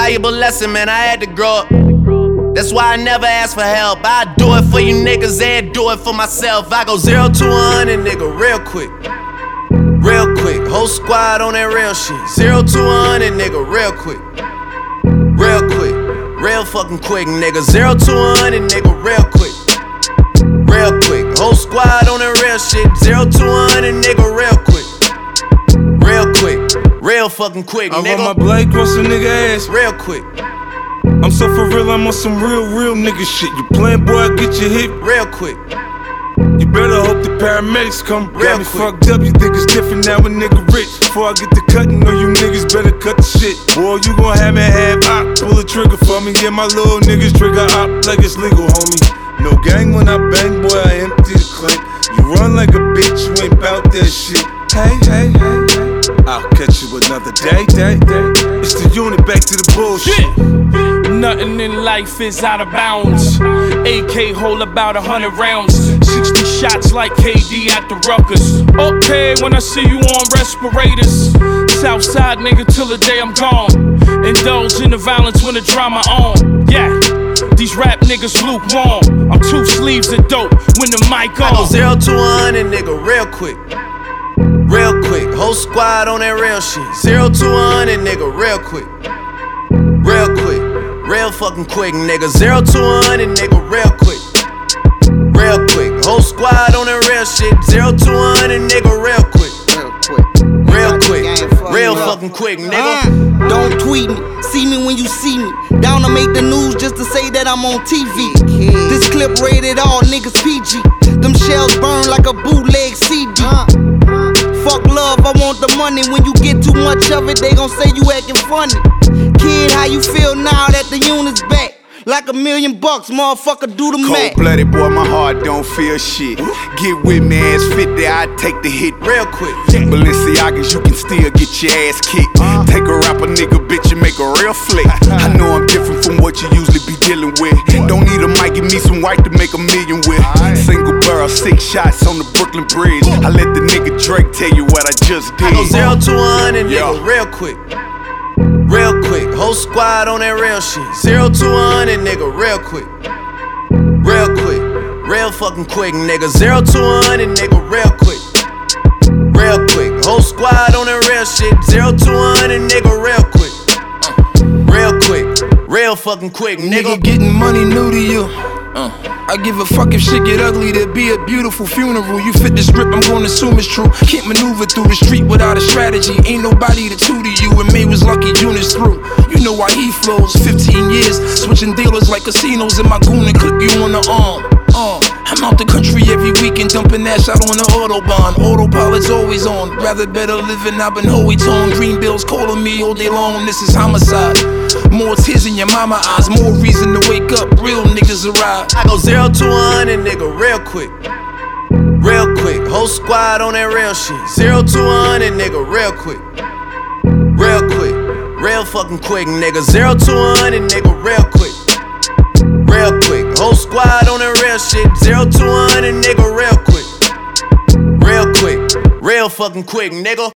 valuable lesson, man, I had to grow up. That's why I never ask for help. I do it for you niggas and do it for myself. I go 0 to 100, nigga, real quick. Real quick, whole squad on that real shit. 0 to 100, nigga, real quick. Real quick, real fucking quick, nigga. 0 to 100, nigga, real quick. Real quick, whole squad on that real shit. 0 to 100, nigga, real quick. Real quick, real fucking quick, nigga. I run my blade across a nigga ass. Real quick. I'm so for real, I'm on some real nigga shit. You playing, boy, I get your hit real quick. You better hope the paramedics come. Real Got me quick. fucked up, you think it's different now a nigga rich. Before I get to cutting, know you niggas better cut the shit. Boy, you gon' have me have op, pull a trigger for me. Yeah, my little niggas trigger op like it's legal, homie. No gang when I bang, boy, I empty the clip. You run like a bitch, you ain't bout that shit. Hey, I'll catch you another day. It's the unit, back to the bullshit. Nothing in life is out of bounds. AK hold about 100 rounds. 60 shots like KD at the Ruckers. Okay, when I see you on respirators. Southside nigga till the day I'm gone. Indulge in the violence when the drama on. Yeah, these rap niggas lukewarm. I'm 2 sleeves of dope when the mic on. I go 0 to 100, nigga, real quick. Real quick, whole squad on that real shit. 0 to 100, nigga, real quick. Real quick, real fucking quick, nigga. 0 to 100, nigga, real quick. Real quick, whole squad on that real shit. 0 to 100, nigga, real quick. Real quick, real fucking quick, nigga. Don't tweet me, see me when you see me. Down to make the news just to say that I'm on TV. This clip rated all niggas PG. Them shells burn like a bootleg CD. Fuck love, I want the money. When you get too much of it, they gon' say you acting funny. Kid, how you feel now that the unit's back? Like $1 million, motherfucker, do the math. Cold-blooded, boy, my heart don't feel shit. Get with me, ass 50, I take the hit real quick. Balenciagas, you can still get your ass kicked. Take a rapper nigga, bitch, and make a real flick. I know I'm different from what you usually be dealing with. Don't need a mic, give me some white to make $1 million with. Single barrel, 6 shots on the Brooklyn Bridge. I let the nigga Drake tell you what I just did. I go 0 to 100, nigga, real quick. Real quick, whole squad on that real shit. 0 to 100, nigga, real quick. Real quick, real fucking quick, nigga. 0 to 100, nigga, real quick. Real quick, whole squad on that real shit. 0 to 100, nigga, real quick. Real quick, real fucking quick, nigga. Getting money new to you. I give a fuck if shit get ugly, there'll be a beautiful funeral. You fit the script, I'm gonna assume it's true. Can't maneuver through the street without a strategy. Ain't nobody to tutor you, and May was lucky Junior's through. You know why he flows, 15 years switching dealers like casinos in my goon and clip you on the arm. I'm out the country every weekend, dumping ash out on the Autobahn. Autopilot's always on, rather better living, I've been holy torn. Green bills calling me all day long, this is homicide. More tears in your mama eyes, more reason to wake up, real niggas arrive. I go 0 to 100, nigga, real quick. Real quick, whole squad on that real shit. 0 to 100, nigga, real quick. Real quick, real fucking quick, nigga. 0 to 100, nigga, real quick. Real quick, whole squad on that real shit. 0 to 100, nigga, real quick. Real quick, real fucking quick, nigga.